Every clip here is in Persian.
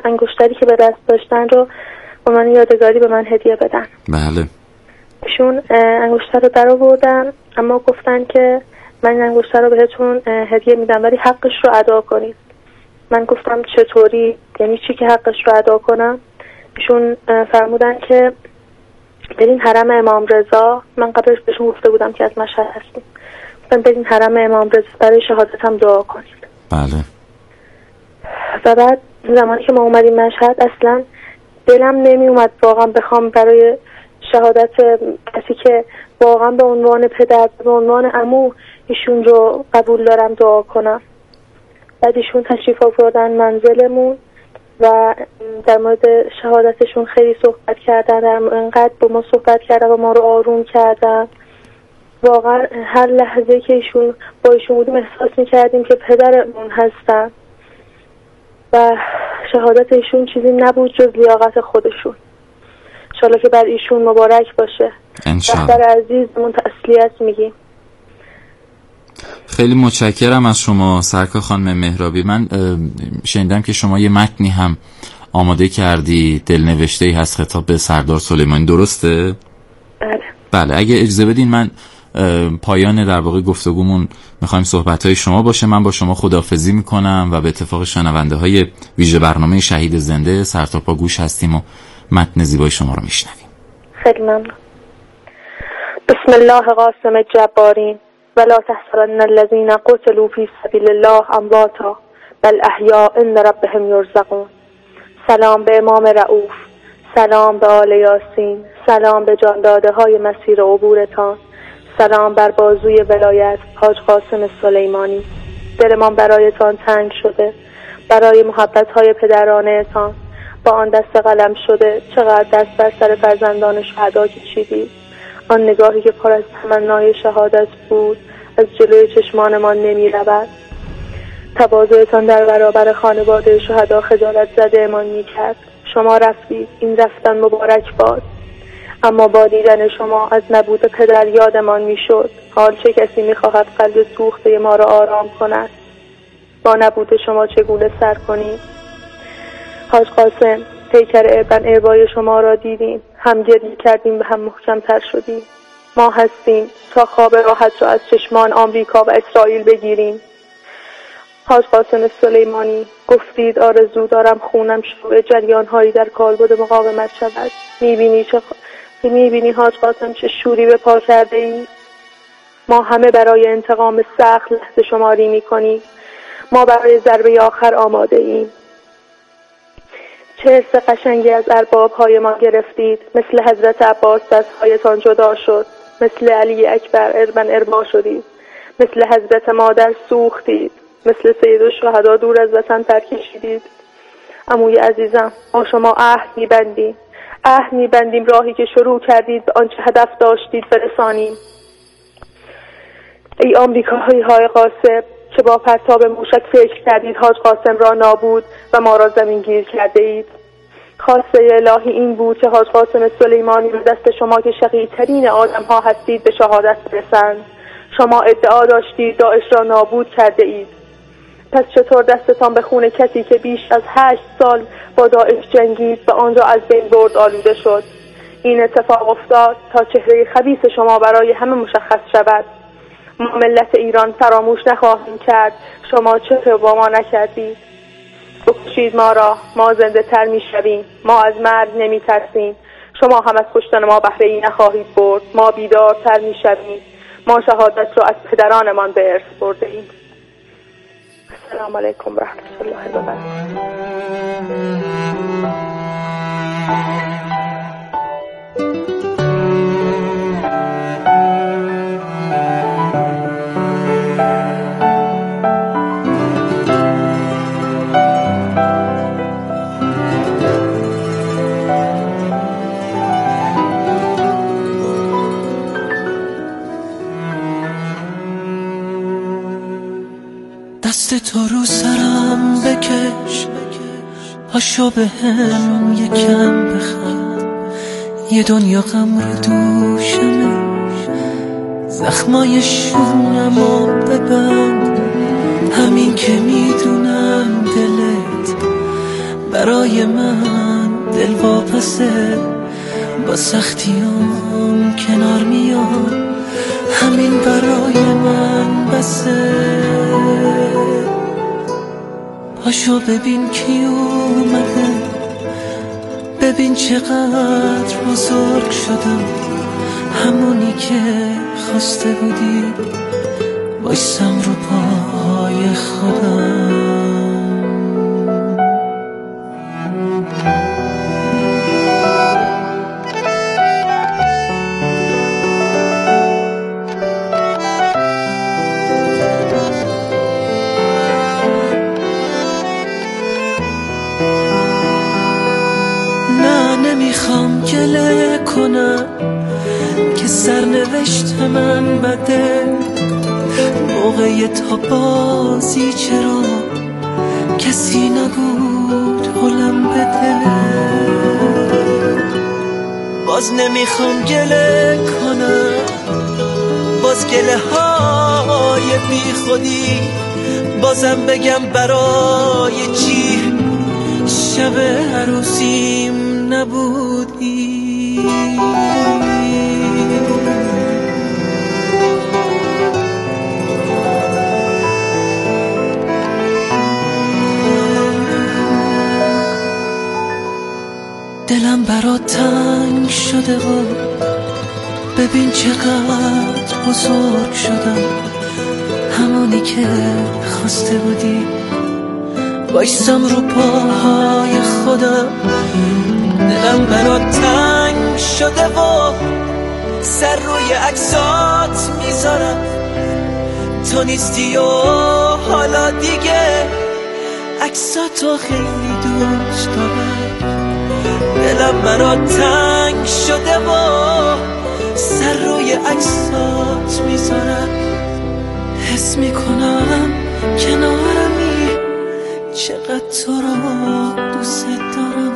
انگشتری که به دست داشتن رو به من یادگاری به من هدیه بدن. بله. ایشون انگشتر رو در آوردن، اما گفتن که من این انگشتر رو بهتون هدیه میدم ولی حقش رو ادا کنید. من گفتم چطوری؟ یعنی چی که حقش رو ادا کنم؟ ایشون فرمودن که برین حرم امام رضا. من قبلش بهشون گفته بودم که از مشهد هستیم. گفتم برین حرم امام رضا برای شهادتم دعا کنید. بله. و بعد زمانی که ما اومدیم مشهد اصلا دلم نمی اومد واقعا بخوام برای شهادت کسی که واقعا به عنوان پدر، به عنوان عمو ایشون رو قبول دارم دعا کنم. بعد ایشون تشریف آوردن منزلمون و در مورد شهادتشون خیلی صحبت کردن، انقدر با ما صحبت کردن و ما رو آروم کردن. واقعا هر لحظه که ایشون با ایشون بودیم احساس می‌کردیم که پدرمون هستن و شهادت ایشون چیزی نبود جز لیاقت خودشون. انشالله که بر ایشون مبارک باشه. دختر عزیزمون تسلیت میگیم. خیلی متشکرم از شما سرکار خانم مهرابی. من شنیدم که شما یه متنی هم آماده کردی، دلنوشته‌ای هست خطاب به سردار سلیمانی، درسته؟ بله. اگه اجازه بدین من پایان در واقع گفتگومون میخوایم صحبت‌های شما باشه. من با شما خداحافظی میکنم و به اتفاق شنونده های ویژه برنامه شهید زنده سرتاپا گوش هستیم و متن زیبای شما رو میشنویم. خیلی ممنون. بسم الله قاسم جبارین ولا تحسبن الذين قتلوا في سبيل الله امواتا بل احیاء عند ربهم یرزقون. سلام به امام رؤوف، سلام به آل یاسین، سلام به جانداده های مسیر عبورتان، سلام بر بازوی ولایت حاج قاسم سلیمانی. دلمان برایتان تنگ شده، برای محبت های پدرانه تان با آن دست قلم شده. چقدر دست بر سر فرزندان شهدا کشیدید. آن نگاهی که پر از تمنای شهادت بود از جلوی چشمانمان نمی رود. تواضعتان در برابر خانواده شهدا خجالت زده امان می کرد. شما رفتید، این رفتن مبارک باد، اما با دیدن شما از نبود پدر یادمان می شد. حال چه کسی می خواهد قلب سوخته ما را آرام کند؟ با نبود شما چگونه سر کنیم؟ حاج قاسم، پیکر ابن اربای شما را دیدیم، هم گریه کردیم و هم محکم تر شدیم. ما هستیم تا خواب راحت را از چشمان آمریکا و اسرائیل بگیریم. حاج قاسم سلیمانی، گفتید آرزو دارم خونم شروع جریان‌هایی در کالبد مقاومت شود. میبینی حاج قاسم چه شوری به پا کرده ای؟ ما همه برای انتقام سخت لحظه شماری میکنیم. ما برای ضربه آخر آماده ایم. چه حس قشنگی از ارباب‌های ما گرفتید. مثل حضرت عباس دست‌هایتان جدا شد، مثل علی اکبر ابن اربا شدید، مثل حضرت مادر سوختید، مثل سید الشهدا دور از وطن پر کشیدید. عموی عزیزم، ما شما عهد می‌بندیم راهی که شروع کردید به آنچه هدف داشتید برسانیم. ای آمریکاهای های غاصب، چه با پرتاب موشک فکر کردید حاج قاسم را نابود و ما را زمین گیر کرده اید. خواسته الهی این بود که حاج قاسم سلیمانی به دست شما که شقی‌ترین آدم ها هستید به شهادت برسند. شما ادعا داشتید داعش را نابود کرده اید. پس چطور دستتان به خون کسی که بیش از 8 سال با داعش جنگید و آن را از بین برد آلوده شد؟ این اتفاق افتاد تا چهره خبیث شما برای همه مشخص شود. ما ملت ایران فراموش نخواهیم کرد شما چه با ما نکردید. بکشید ما را، ما زنده تر می شویم. ما از مرگ نمی ترسیم. شما هم از کشتن ما بهره ای نخواهید برد. ما بیدار تر می شویم. ما شهادت را از پدرانمان به ارث برده ایم. السلام علیکم و رحمت الله و برکاته. دست تو رو سرم بکش، پاشو به هم یکم بخند. یه دنیا غم رو دوشمه، زخمای شونمو ببند. همین که میدونم دلت برای من دل واپسه، با سختیام کنار میاد، همین برای من بسه. پاشو ببین کی اومده، ببین چقدر بزرگ شدم، همونی که خواسته بودی، بایستم رو پاهای خودم. نمیخوام گله کنم که سرنوشت من بده، موقع تا بازی چرا کسی نبود حلم بده. باز نمیخوام گله کنم، باز گله های بی خودی، بازم بگم برای چی شب عروسیم نبودی. دلم برات تنگ شده و ببین چقدر بزرگ شدم، همونی که خواسته بودی، بایستم رو پاهای خودم. دلم برات تنگ شده و سر روی عکسات میذارم، تو نیستی و حالا دیگه عکساتو خیلی دوست دارم. دلم برات تنگ شده و سر روی عکسات میذارم، حس میکنم کنارمی، چقدر تو رو دوست دارم.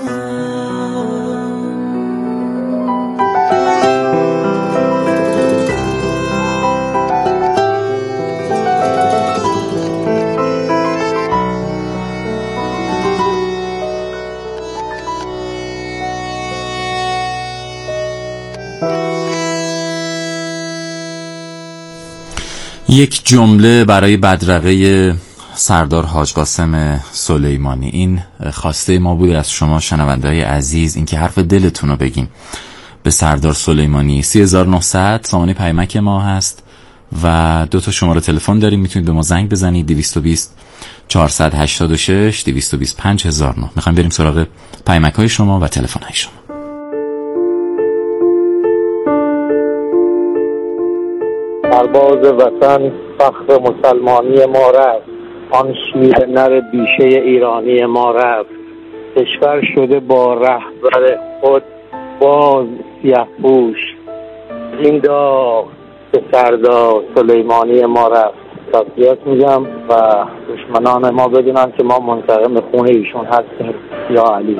یک جمله برای بدرقه سردار حاج قاسم سلیمانی. این خواسته ما بود از شما شنونده‌های عزیز، اینکه حرف دلتون رو بگین به سردار سلیمانی. 3900 سامانه پیمک ما هست و 2 تا شماره تلفن داریم، میتونید به ما زنگ بزنید. 220 486 220 5009. میخوایم بریم سراغ پیمک های شما و تلفن های شما. سرباز وطن فخر مسلمانی ما رفت، آن شیر نر بیشه ایرانی ما رفت، کشور شده با رهبر خود باز سیه‌پوش، این داغ به سردار سلیمانی ما رفت. تسلیت میگم و دشمنان ما بدونن که ما منتقم خون ایشون هستیم. یا علی.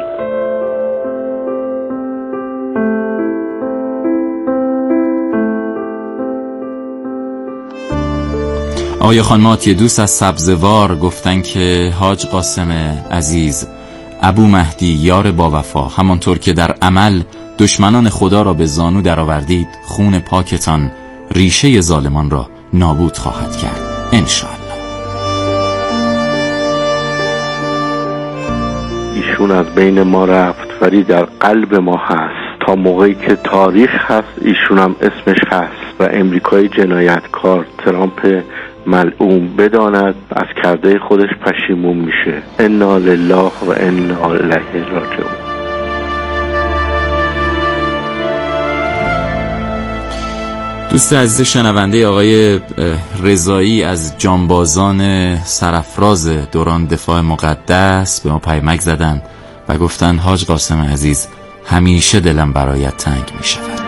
آقای خانمات، یه دوست از سبزوار گفتن که حاج قاسم عزیز، ابو مهدی یار با وفا، همانطور که در عمل دشمنان خدا را به زانو درآوردید، خون پاکتان ریشه ظالمان را نابود خواهد کرد انشاءالله. ایشون از بین ما رفت ولی در قلب ما هست، تا موقعی که تاریخ هست ایشون هم اسمش هست و امریکای جنایتکار ترامپ ملعون بداند از کرده خودش پشیمون میشه. انا لله و انا الیه راجعون. دوست عزیز شنونده آقای رضایی از جانبازان سرافراز دوران دفاع مقدس به ما پیمک زدن و گفتن حاج قاسم عزیز، همیشه دلم برایت تنگ می شود.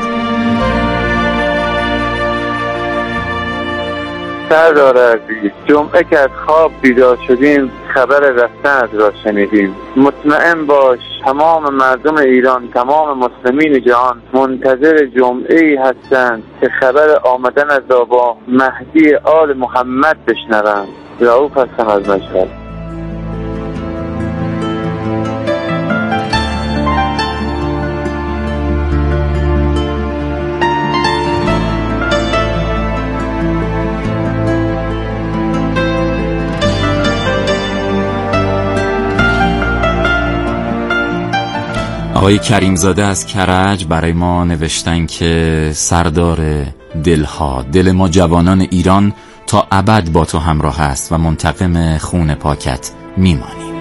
سردار عزیز، جمعه که از خواب بیدار شدیم خبر رفتنت را شنیدیم. مطمئن باش تمام مردم ایران، تمام مسلمین جهان منتظر جمعه‌ای هستند که خبر آمدن از آقا مهدی آل محمد بشنوند. رؤوف هستم از مشهد. آقای کریمزاده از کرج برای ما نوشتن که سردار دلها، دل ما جوانان ایران تا ابد با تو همراه است و منتقم خون پاکت میمانیم.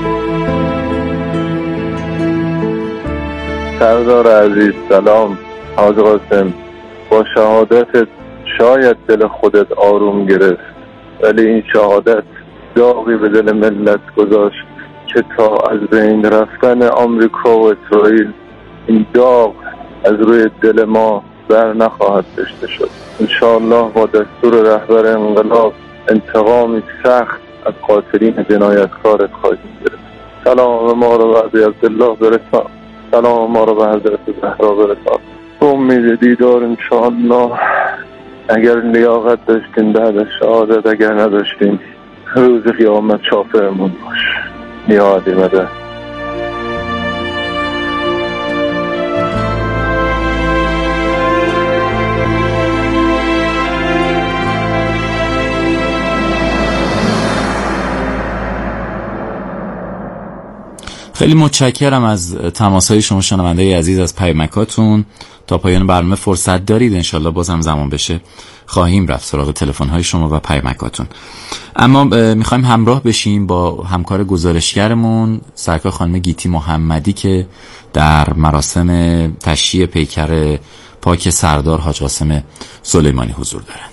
سردار عزیز سلام. حاج قاسم، با شهادتت شاید دل خودت آروم گرفت، ولی این شهادت داغی به دل ملت گذاشت که تا از بین رفتن آمریکا و اسرائیل این داغ از روی دل ما بر نخواهد داشته شد. انشاءالله با دستور رهبر انقلاب انتقامی سخت از قاتلین جنایتکارت خواهیم گرفت. سلام ما رو به ابی عبدالله برسان، سلام ما رو به حضرت زهرا برسان. امید دیدار انشاءالله. اگر لیاقت داشتیم بعد از شهادت، اگر نداشتیم روز قیامت شافعمون باش. نیادی مده. خیلی متشکرم از تماسهای شما شنونده عزیز، از پیامکاتون. تا پایان برنامه فرصت دارید، انشالله بازم زمان بشه خواهیم رفت سراغ تلفن‌های شما و پیامکاتون. اما میخوایم همراه بشیم با همکار گزارشگرمون سرکار خانم گیتی محمدی که در مراسم تشییع پیکر پاک سردار حاج قاسم سلیمانی حضور دارن.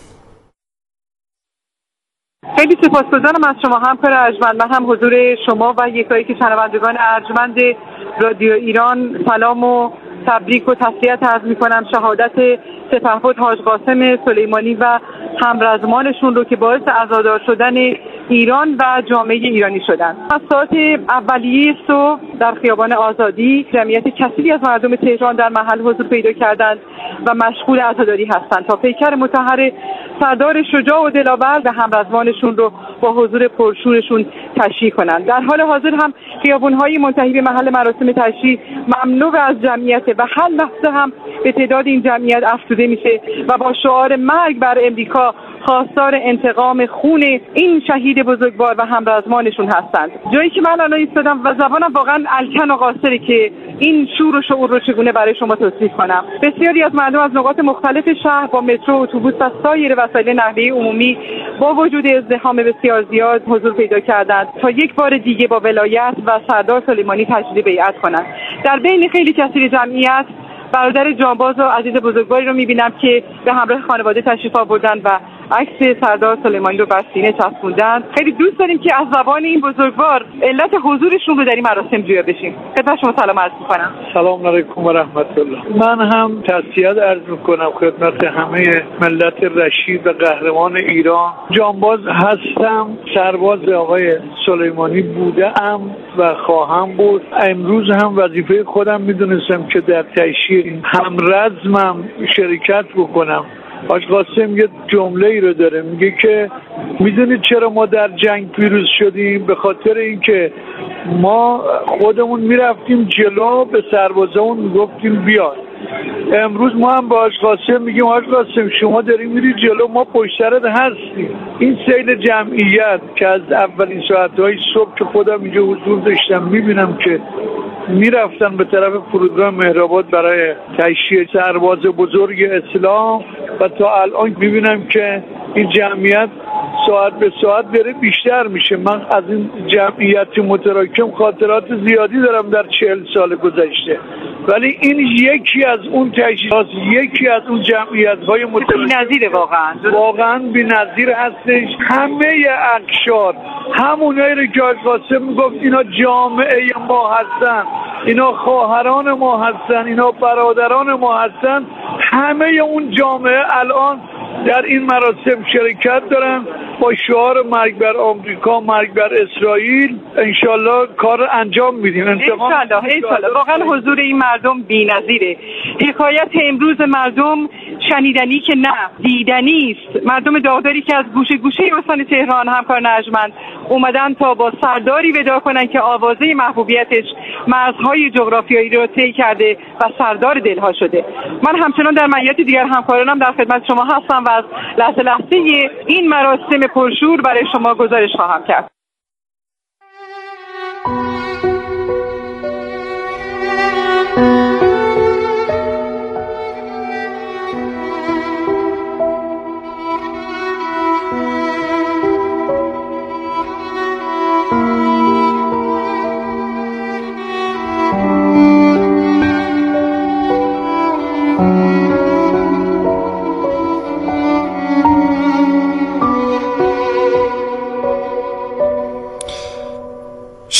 خیلی سپاسگزارم از شما همکار ارجمند. من هم حضور شما و یکایک شنوندگان ارجمند رادیو ایران سلام و تبریک و تسلیت عرض می‌کنم. شهادت سپهبد حاج قاسم سلیمانی و همرزمانشون رو که باعث عزادار شدن ایران و جامعه ایرانی شدن. از ساعت اولیه صبح در خیابان آزادی جمعیت کثیری از مردم تهران در محل حضور پیدا کردند و مشغول عزاداری هستند تا پیکر مطهر سردار شجاع و دلاور و همرزمانشون رو با حضور پرشورشون تشییع کنند. در حال حاضر هم خیابان‌های منتهی به محل مراسم تشییع مملو از جمعیت و هر لحظه هم به تعداد این جمعیت افزوده میشه و با شعار مرگ بر امریکا خواستار انتقام خون این شهید بزرگوار و همرزمانشون هستند. جایی که من الان ایستادم و زبانم واقعا الکن و قاصره که این شور و شعور رو چگونه برای شما توصیف کنم. بسیاری از مردم از نقاط مختلف شهر با مترو، اتوبوس و سایر وسایل نقلیه عمومی با وجود ازدحام بسیار زیاد حضور پیدا کردند تا یک بار دیگه با ولایت و سردار سلیمانی تجدید بیعت کنند. در بین خیلی کثیر جمعیت برادر جانباز و عزیز بزرگواری رو می‌بینم که به همراه خانواده تشریف آوردن و عکس سردار سلیمانی رو بر سینه چسبوندن. خیلی دوست داریم که از زبان این بزرگوار علت حضورشون رو در این مراسم جویا بشیم. خدمت شما سلام عرض می‌کنم. سلام علیکم و رحمت الله. من هم تسلیت عرض می‌کنم خدمت همه ملت رشید و قهرمان ایران. جانباز هستم، سرباز آقای سلیمانی بودم و خواهم بود. امروز هم وظیفه خودم می‌دونستم که در تشییع همرزمم شرکت بکنم. حاج قاسم یه جمله‌ای رو داره، میگه که میدونید چرا ما در جنگ پیروز شدیم؟ به خاطر اینکه ما خودمون میرفتیم جلو، به سربازامون میگفتیم بیاد. امروز ما هم با حاج قاسم میگیم حاج قاسم شما داری میری جلو، ما پشت سرت هستیم. این سیل جمعیت که از اولین ساعت‌های صبح که خودم اینجا حضور داشتم میبینم که میرفتن به طرف فرودگاه مهرآباد برای تشییع سرباز بزرگ اسلام و تا الان میبینم که این جمعیت ساعت به ساعت داره بیشتر میشه. من از این جمعیت متراکم خاطرات زیادی دارم در 40 سال گذشته، ولی این یکی از اون تشکیلات، یکی از اون جمعیت‌های متراکم بی‌نظیره، واقعا بی‌نظیر هستش. همه اقشار، همونایی رو که حاج قاسم میگفت اینا جامعه ما هستن، اینا خواهران ما هستن، اینا برادران ما هستن، همه اون جامعه الان در این مراسم شرکت دارن با شعار مرگ بر آمریکا، مرگ بر اسرائیل. انشالله کار انجام میدیم. انشالله. واقعا حضور این مردم بی‌نظیره. حکایت امروز مردم شنیدنی که نه دیدنی است. مردم داغداری که از گوشه گوشه استان تهران همکار ارجمند اومدن تا با سرداری ودا کنن که آوازه محبوبیتش مرزهای جغرافیایی رو طی کرده و سردار دلها شده. من همچنان در معیت دیگر همکارانم در خدمت شما هستم و از لحظه این مراسم پرشور برای شما گزارش خواهم کرد.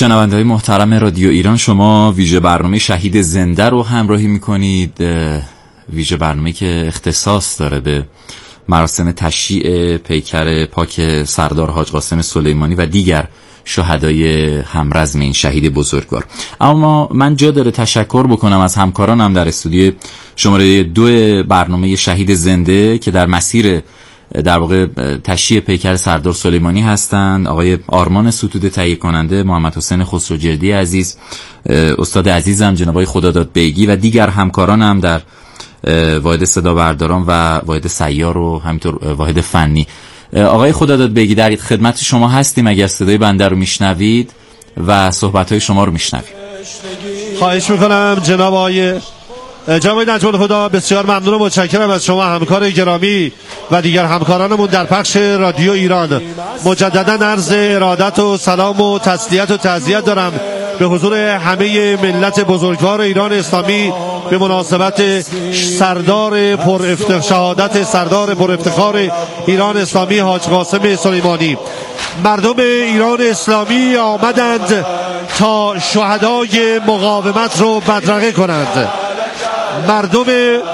شنونده‌های محترم رادیو ایران، شما ویژه برنامه شهید زنده رو همراهی می‌کنید. ویژه برنامه که اختصاص داره به مراسم تشییع پیکر پاک سردار حاج قاسم سلیمانی و دیگر شهدای همرزم این شهید بزرگوار. اما من جا داره تشکر بکنم از همکارانم در استودیو شماره 2 برنامه شهید زنده که در مسیر در واقع تشییع پیکر سردار سلیمانی هستند. آقای آرمان ستوده تهیه کننده، محمد حسین خسروجردی عزیز، استاد عزیزم جناب آقای خداداد بیگی و دیگر همکارانم در واحد صدا برداران و واحد سیار و همینطور واحد فنی. آقای خداداد بیگی در خدمت شما هستیم، اگر صدای بنده رو میشنوید و صحبت‌های شما رو میشنوید. خواهش میکنم جناب آقای نجم الهدی، بسیار ممنون و متشکرم از شما همکار گرامی و دیگر همکارانمون در پخش رادیو ایران. مجددا عرض ارادت و سلام و تسلیت و تعزیت دارم به حضور همه ملت بزرگوار ایران اسلامی به مناسبت شهادت سردار پر افتخار ایران اسلامی حاج قاسم سلیمانی. مردم ایران اسلامی آمدند تا شهدای مقاومت رو بدرقه کنند. مردم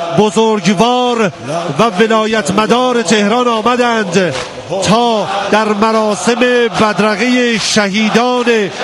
بزرگوار و ولایت مدار تهران آمدند تا در مراسم بدرقه شهیدان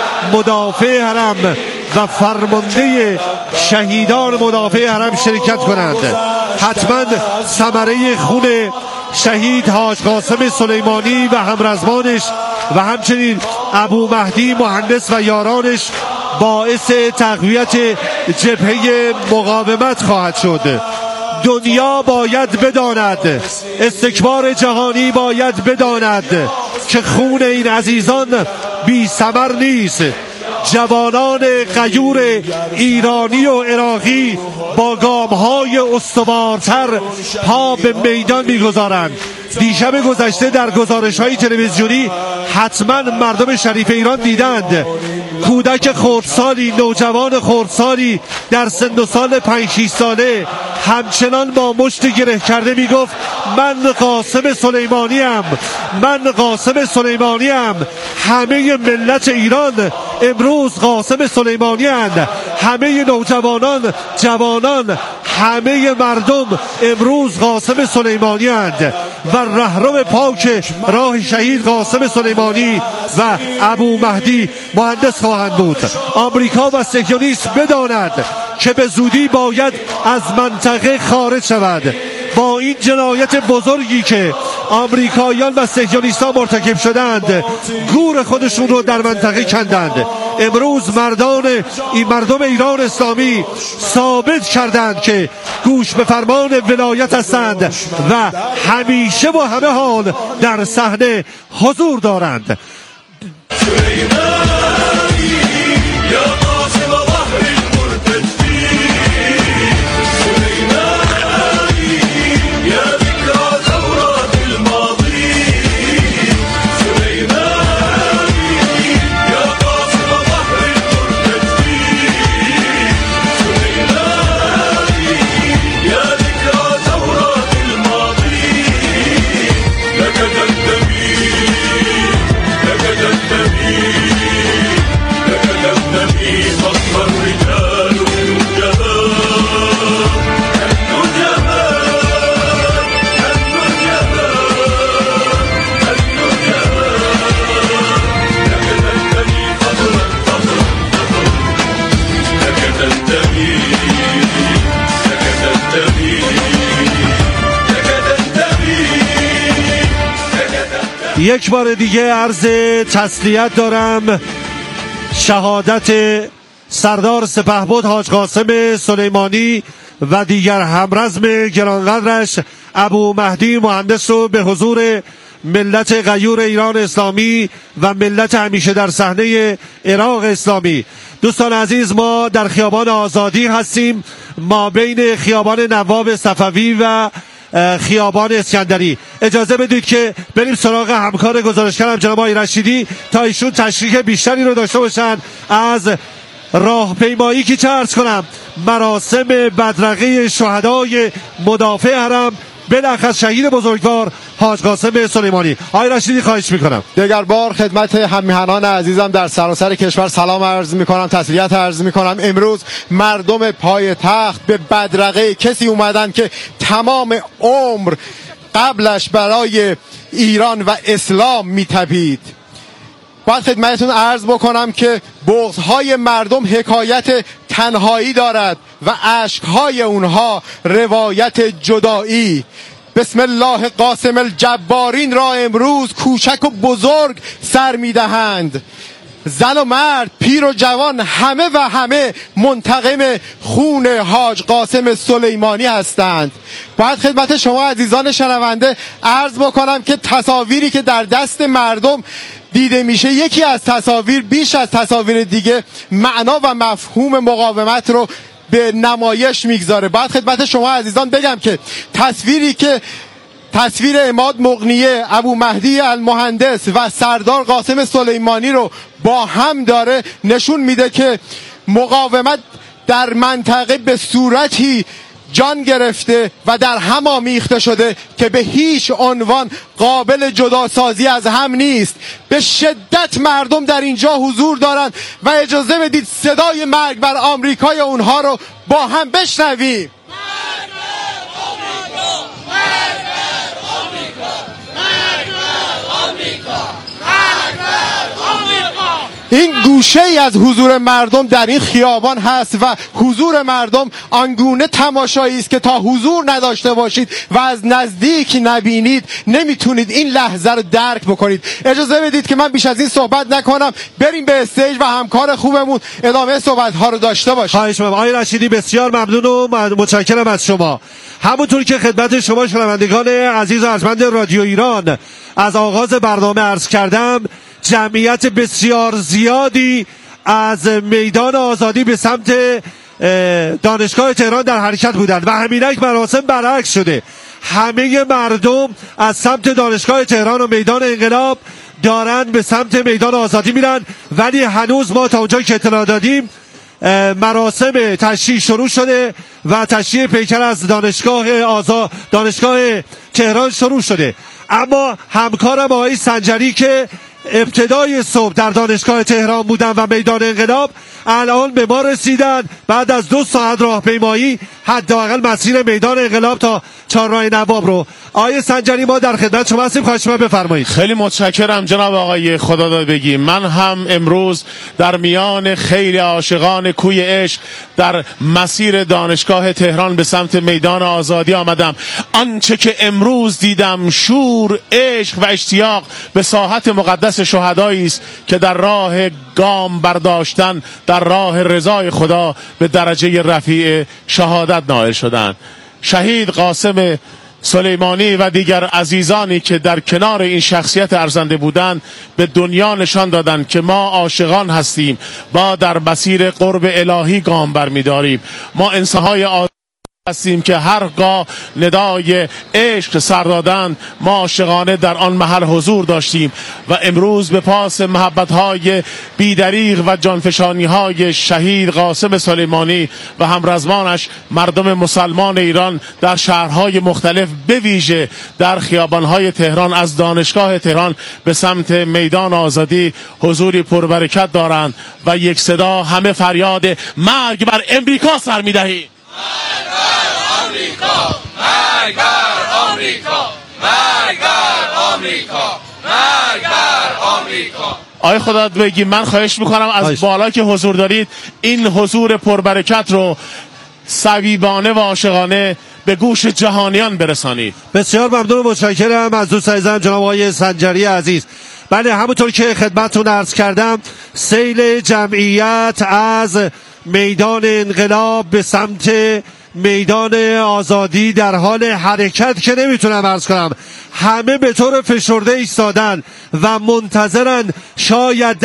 مدافع حرم و فرمانده شهیدان مدافع حرم شرکت کنند. حتما ثمره خون شهید حاج قاسم سلیمانی و همرزمانش و همچنین ابو مهدی مهندس و یارانش باعث تقویت جبهه مقاومت خواهد شد. دنیا باید بداند، استکبار جهانی باید بداند که خون این عزیزان بی ثمر نیست. جوانان غیور ایرانی و عراقی با گام‌های استوارتر پا به میدان می‌گذارند. دیشب گذشته در گزارش‌های تلویزیونی حتما مردم شریف ایران دیدند کودک خردسالی، نوجوان خردسالی در سن و سال 5-6 ساله همچنان با مشت گره کرده میگفت من قاسم سلیمانیم، من قاسم سلیمانیم. همه ملت ایران امروز قاسم سلیمانی اند. همه نوجوانان، جوانان، همه مردم امروز قاسم سلیمانی اند و رهرو پاک راه شهید قاسم سلیمانی و ابو مهدی مهندس خواهند بود. آمریکا و صهیونیسم بداند که به زودی باید از منطقه خارج شود. با این جنایت بزرگی که آمریکاییان و صهیونیست‌ها مرتکب شدند، گور خودشون رو در منطقه کندند. امروز مردم ایران اسلامی ثابت کردند که گوش به فرمان ولایت هستند و همیشه و همه حال در صحنه حضور دارند. یک بار دیگه عرض تسلیت دارم. شهادت سردار سپهبد حاج قاسم سلیمانی و دیگر همرزم گرانقدرش ابو مهدی مهندس رو به حضور ملت غیور ایران اسلامی و ملت همیشه در صحنه عراق اسلامی. دوستان عزیز، ما در خیابان آزادی هستیم، ما بین خیابان نواب صفوی و خیابان اسکندری. اجازه بدید که بریم سراغ همکار گزارشگرم جناب آقای رشیدی تا ایشون تشریح بیشتری رو داشته باشن از راهپیمایی که چه عرض کنم مراسم بدرقه شهدای مدافع حرم بلخص شهید بزرگوار حاج قاسم سلیمانی. آقای رشیدی خواهش میکنم. دیگر بار خدمت هممیهنان عزیزم در سراسر کشور سلام عرض میکنم، تسلیت عرض میکنم. امروز مردم پای تخت به بدرقه کسی اومدن که تمام عمر قبلش برای ایران و اسلام میتپید. باید خدمتتون عرض بکنم که بغض‌های مردم حکایت تنهایی دارد و اشک‌های اونها روایت جدایی. بسم الله قاسم الجبارین را امروز کوچک و بزرگ سر میدهند. زن و مرد، پیر و جوان، همه و همه منتقم خون حاج قاسم سلیمانی هستند. باید خدمت شما عزیزان شنونده عرض بکنم که تصاویری که در دست مردم دیده میشه یکی از تصاویر بیش از تصاویر دیگه معنا و مفهوم مقاومت رو به نمایش میگذاره. باید خدمت شما عزیزان بگم که تصویر عماد مغنیه، ابو مهدی المهندس و سردار قاسم سلیمانی رو با هم داره نشون میده که مقاومت در منطقه به صورتی جان گرفته و در هم آمیخته شده که به هیچ عنوان قابل جداسازی از هم نیست. به شدت مردم در اینجا حضور دارن و اجازه بدید صدای مرگ بر آمریکای اونها رو با هم بشنویم. این گوشه ای از حضور مردم در این خیابان هست و حضور مردم آنگونه تماشایی است که تا حضور نداشته باشید و از نزدیک نبینید نمیتونید این لحظه رو درک بکنید. اجازه بدید که من بیش از این صحبت نکنم، بریم به استیج و همکار خوبمون ادامه صحبت ها رو داشته باشیم. خواهش می‌کنم. آقای رشیدی بسیار ممنون و متشکرم از شما. همونطور که خدمت شما شنوندگان عزیز و ارجمند رادیو ایران از آغاز برنامه عرض کردم، جمعیت بسیار زیادی از میدان آزادی به سمت دانشگاه تهران در حرکت بودند و همینک مراسم برعکس شده. همه مردم از سمت دانشگاه تهران و میدان انقلاب دارند به سمت میدان آزادی میرن، ولی هنوز ما تا اونجا که اطلاع دادیم مراسم تشییع شروع شده و تشییع پیکر از دانشگاه تهران شروع شده. اما همکارم آقای سنجری که ابتدای صبح در دانشگاه تهران بودن و میدان انقلاب الان به ما رسیدن بعد از 2 ساعت راهپیمایی حداقل مسیر میدان انقلاب تا چهارراه نواب رو. آقای سنجری ما در خدمت شما هستیم، خواهش می‌کنم بفرمایید. خیلی متشکرم جناب آقای خداداد بگی. من هم امروز در میان خیلی عاشقان کوی عشق در مسیر دانشگاه تهران به سمت میدان آزادی آمدم. آنچه که امروز دیدم شور، عشق و اشتیاق به ساحت مقدس شهدایی است که در راه گام برداشتن در راه رضای خدا به درجه رفیع شهادت نائل شدند. شهید قاسم سلیمانی و دیگر عزیزانی که در کنار این شخصیت ارزنده بودند به دنیا نشان دادند که ما عاشقان هستیم و در مسیر قرب الهی گام برمی‌داریم. ما انسان‌های هستیم که هرگاه ندای عشق سر دادن ما عاشقانه در آن محل حضور داشتیم و امروز به پاس محبت‌های بیدریغ و جانفشانی‌های شهید قاسم سلیمانی و همرزمانش مردم مسلمان ایران در شهرهای مختلف به ویژه در خیابان‌های تهران از دانشگاه تهران به سمت میدان آزادی حضوری پربرکت دارند و یک صدا همه فریاد مرگ بر امریکا سر می‌دهیم. مرگ بر آمریکا، مرگ بر آمریکا، مرگ بر آمریکا، مرگ بر آمریکا. آقای خداداد بگی من خواهش میکنم از بالا که حضور دارید این حضور پربرکت رو صویبانه و عاشقانه به گوش جهانیان برسانید. بسیار ممنون و متشکرم از دوست عزیزم جناب آقای سنجری عزیز. بله همونطور که خدمتتون عرض کردم سیل جمعیت از میدان انقلاب به سمت میدان آزادی در حال حرکت که نمیتونم عرض کنم، همه به طور فشرده ایستادن و منتظرن شاید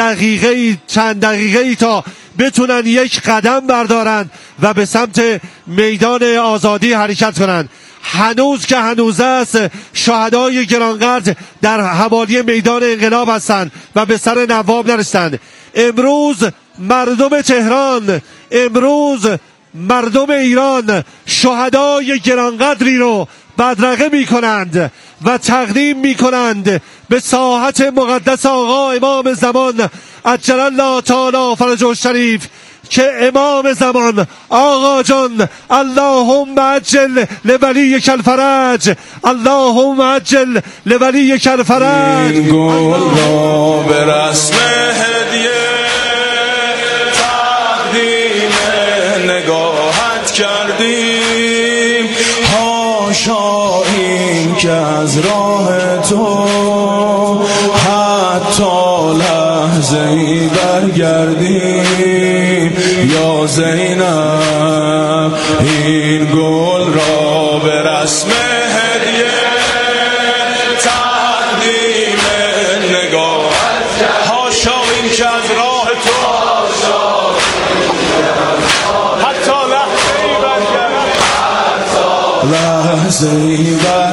چند دقیقه تا بتونن یک قدم بردارن و به سمت میدان آزادی حرکت کنن. هنوز که هنوز است شهدای گرانقدر در حوالی میدان انقلاب هستند و به سر نواب نرسیدند. امروز مردم تهران، امروز مردم ایران شهدای گرانقدری رو بدرقه می کنند و تقدیم می کنند به ساحت مقدس آقا امام زمان عجل الله تعالی فرجه الشریف که امام زمان آقا جان اللهم عجل لولی الفرج، اللهم عجل لولی الفرج. این گل را به رسم هدیه تقدیم نگاهت کردیم، حاشا این که از راه تو حتی لحظه ای برگردیم. یا زینب این گل را به رسم هدیه تقدیم نگاهت، حاشا این که از راه تو حتی لحظه ای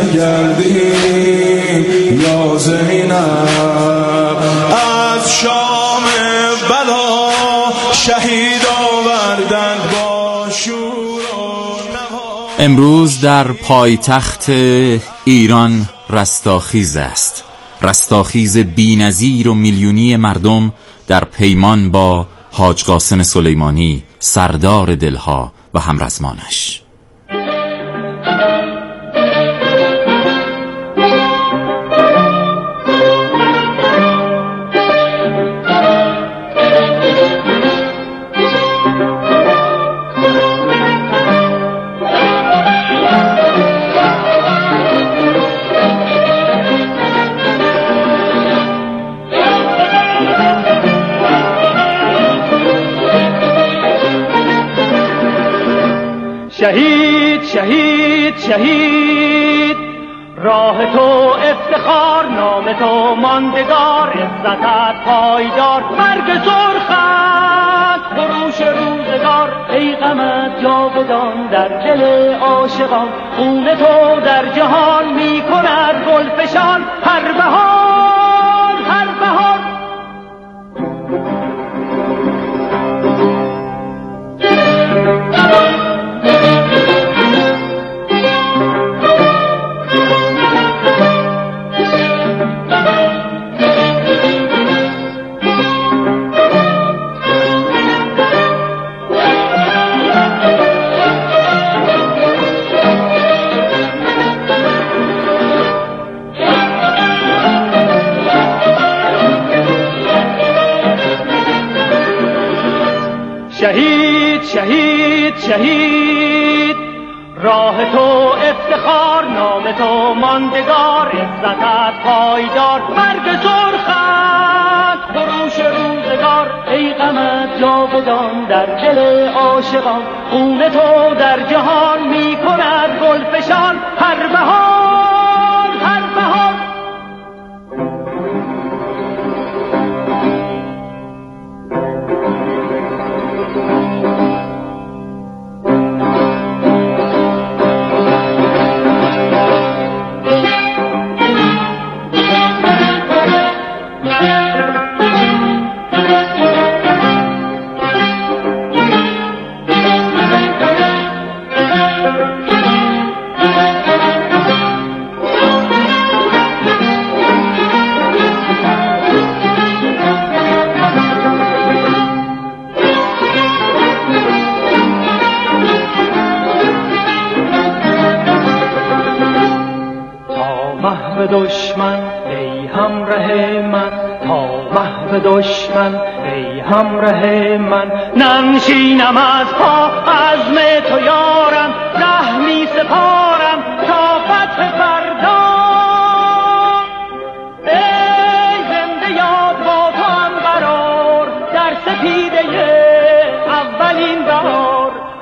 برگردیم. یا زینب از شام بلا شهید آوردند با شور و نوا. امروز در پایتخت ایران رستاخیز است، رستاخیز بی‌نظیر و میلیونی مردم در پیمان با حاج قاسم سلیمانی، سردار دلها و همرزمانش. شهید شهید شهید، راه تو افتخار، نام تو ماندگار، عزتت پایدار، مرگ سرخت خروش روزگار، ای غمت جاودان در دل عاشقان، خون تو در جهان می کند گلفشان، هر بهار هر بهار. شهید شهید شهید، راه تو افتخار، نام تو ماندگار، عزتت پایدار، مرگ سرخت خروش روزگار، ای غمت جاودان در دل عاشقان، خون تو در جهان می کند گلفشان، هر بهار هر بهار. دشمن ای همراه من، تا محو دشمن ای همراه من، ننشینم از پا